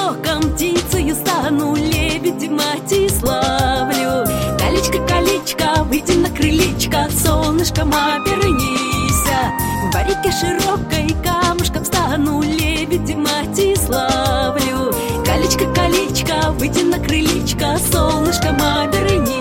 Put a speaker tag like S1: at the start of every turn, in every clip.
S1: высоком птицею стану, лебеди мать славлю. Колечко, колечко, выйди на крылечко, солнышком обернися. В барике широкой камушком стану, лебеди мать славлю. Колечко, колечко, выйди на крылечко, солнышком обернися.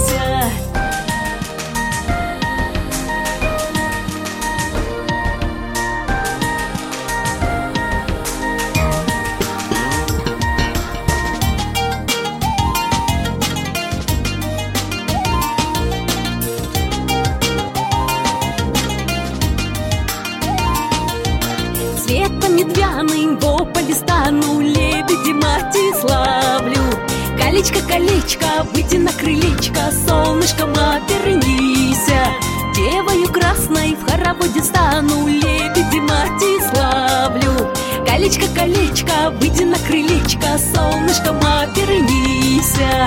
S1: Цветом медвяным по полю стану, лебеди мать славлю. Колечко, колечко, выйди на крылечко, солнышком обернися. Девою красной в хороводе стану, лебеди мать славлю. Колечко, колечко, выйди на крылечко, солнышком обернися.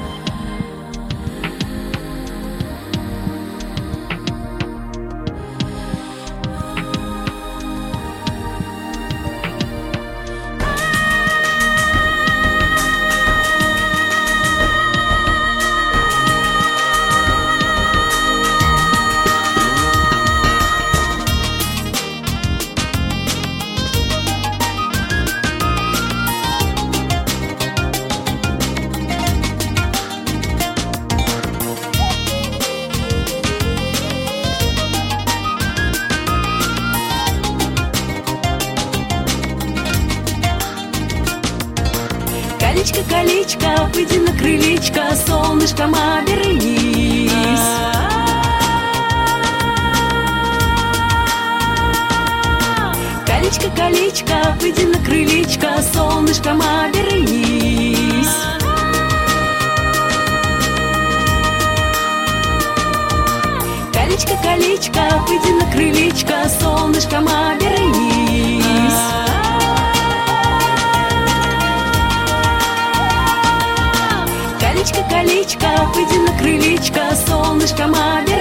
S1: Колечко, колечко, выйди на крылечко, солнышком обернись. Колечко, колечко, выйди на крылечко, солнышком обернись. Колечко, колечко, выйди на крылечко, солнышком обернись. Колечко, колечко, выйди на крылечко, солнышком обернись.